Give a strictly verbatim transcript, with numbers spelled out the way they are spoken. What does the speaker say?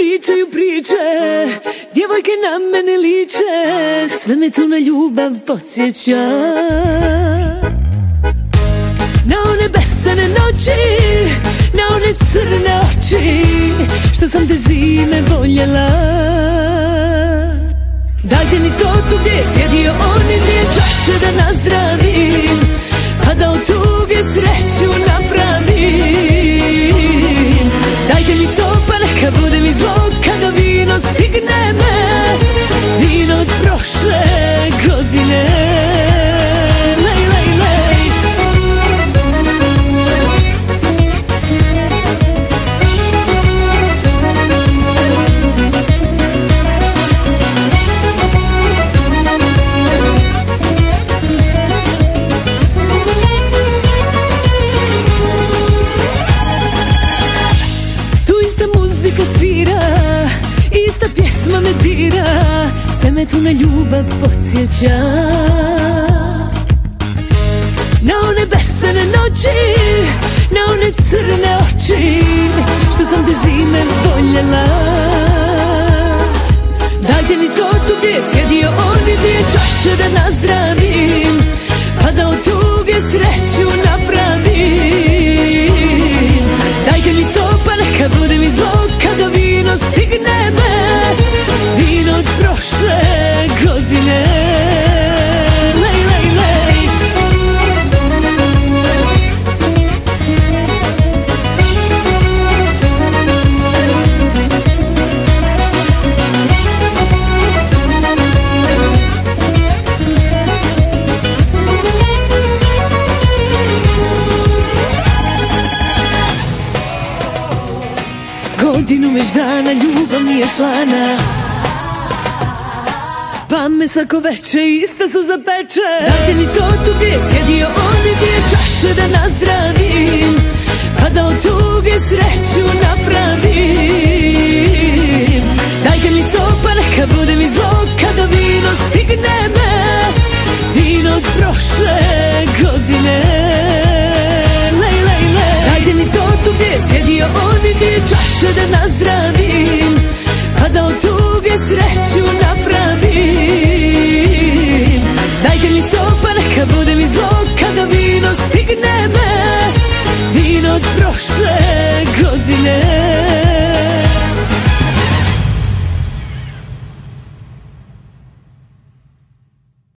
pričaju priče, djevojke na mene liče, sve me tu na ljubav podsjeća. Na one besane noći, na one crne oči, što sam te zime voljela. Dajte mi stotu gdje je sjedio on i dvije čaše da nazdravim, pa da od tuge sreću napravim. Dajte mi sto pa neka bude mi zlo kada vino stigne me, vino od prošle godine. Lej, lej, lej. Svira, ista pjesma me dira, sve me tu na ljubav podsjeća. Na one besane noći, na one crne oči, što sam te zime voljela. Dajte mi stotu gdje je sjedio on i dvije čaše da nazdravim, pa da od tuge sreću napravim. Dajte mi sto pa neka bude mi zlo kada vino stigne me, vino od prošle godine. Lej, lej, lej. Godinu već dana ljubav mi je slana, pa me svako veče ista suza peče. Dajte mi stotu gdje je sjedio on i dvije čaše da nazdravim, pa da od tuge sreću napravim. Dajte mi sto pa neka bude mi zlo kada vino stigne me, vino od prošle godine. Lej, lej, lej. Dajte mi stotu gdje je sjedio on i dvije čaše da nazdravim,